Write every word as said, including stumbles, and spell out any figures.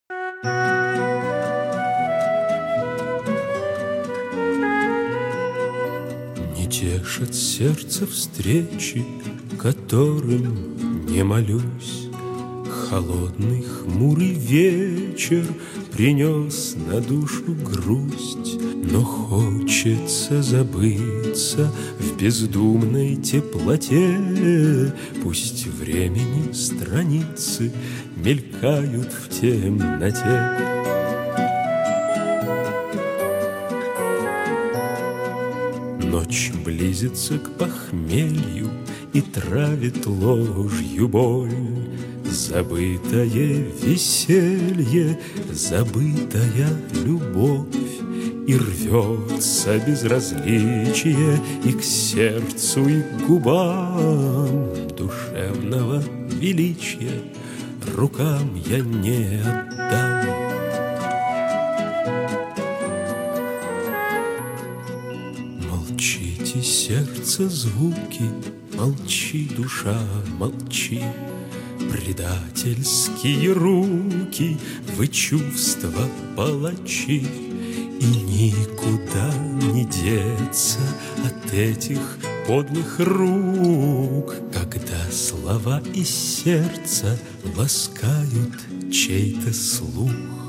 Не тешат сердце встречи, которым не молюсь. Холодный хмурый вечер принес на душу грусть, но хочется забыться в бездумной теплоте. Пусть времени страницы мелькают в темноте. Ночь близится к похмелью и травит ложью боль. Забытое веселье, забытая любовь, и рвется безразличие и к сердцу, и к губам. Душевного величия рукам я не отдам. Молчите, сердце, звуки, молчи, душа, молчи. Предательские руки, вы чувства палачи, и никуда не деться от этих подлых рук, когда слова из сердца ласкают чей-то слух.